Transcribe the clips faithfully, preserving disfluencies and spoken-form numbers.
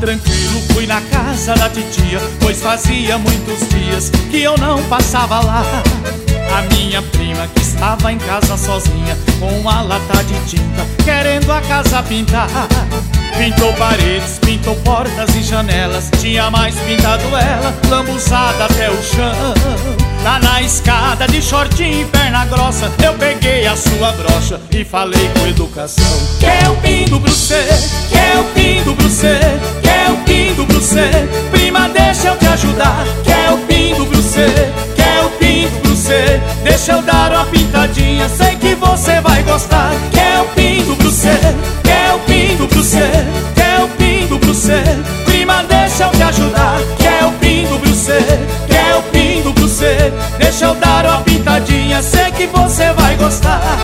tranquilo, fui na casa da titia, pois fazia muitos dias que eu não passava lá. A minha prima que estava em casa sozinha, com uma lata de tinta, querendo a casa pintar. Pintou paredes, pintou portas e janelas, tinha mais pintado ela, lambuzada até o chão. Lá na escada de shortinho e perna grossa, eu peguei a sua brocha e falei com educação: que eu pinto pra você, que eu pinto pra você, que eu pinto pra você. Prima, deixa eu te ajudar, que eu pinto pra você, que eu pinto pra você. Deixa eu dar uma pintadinha, sei que você vai gostar. Que eu pinto pra você, que eu pinto pra você, que eu pinto pra você. Prima, deixa eu te ajudar, que eu pinto pra você, que eu pinto pra você. Deixa eu dar uma pintadinha, sei que você vai gostar.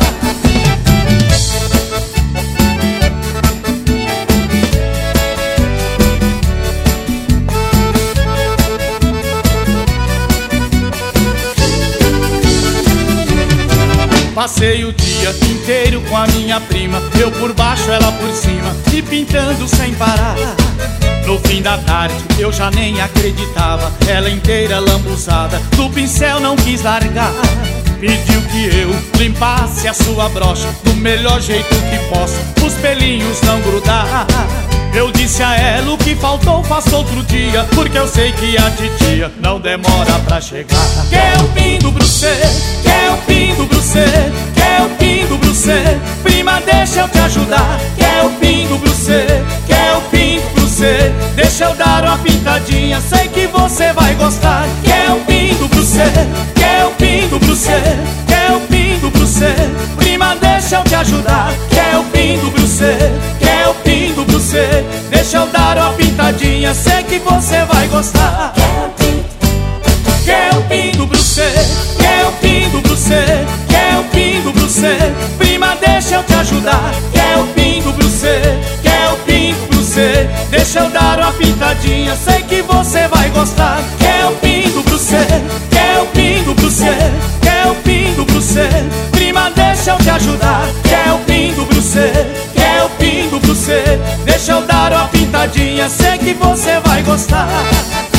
Passei o dia inteiro com a minha prima, eu por baixo, ela por cima, e pintando sem parar. No fim da tarde eu já nem acreditava, ela inteira lambuzada, do pincel não quis largar. Pediu que eu limpasse a sua brocha do melhor jeito que posso, os pelinhos não grudar. Eu disse a ela: o que faltou faço outro dia, porque eu sei que a titia não demora pra chegar. Que eu pinto pra você, que eu pinto pra você, que eu pinto pra você. Prima, deixa eu te ajudar, que eu pinto pra você, que eu pinto pra você. Deixa eu dar uma pintadinha, sei que você vai gostar. Que eu pinto pra você, que eu pinto pra você, que eu pinto pra você. Prima, deixa eu te ajudar, que eu pinto pra você, que eu pinto pra você. Deixa eu dar uma pintadinha, sei que você vai gostar. Que eu pinto pra você, que eu pinto pra você, que eu pinto pra você. Prima, deixa eu te ajudar, que eu pinto pra você, que eu pinto pra você. Deixa eu dar uma pintadinha, sei que você vai gostar. Que eu pinto pra você, que eu pinto pra você, que eu pinto pra você. Prima, deixa eu te ajudar, que eu pinto pra você, que eu pinto pra você. Deixa eu dar uma pintadinha, sei que você vai gostar.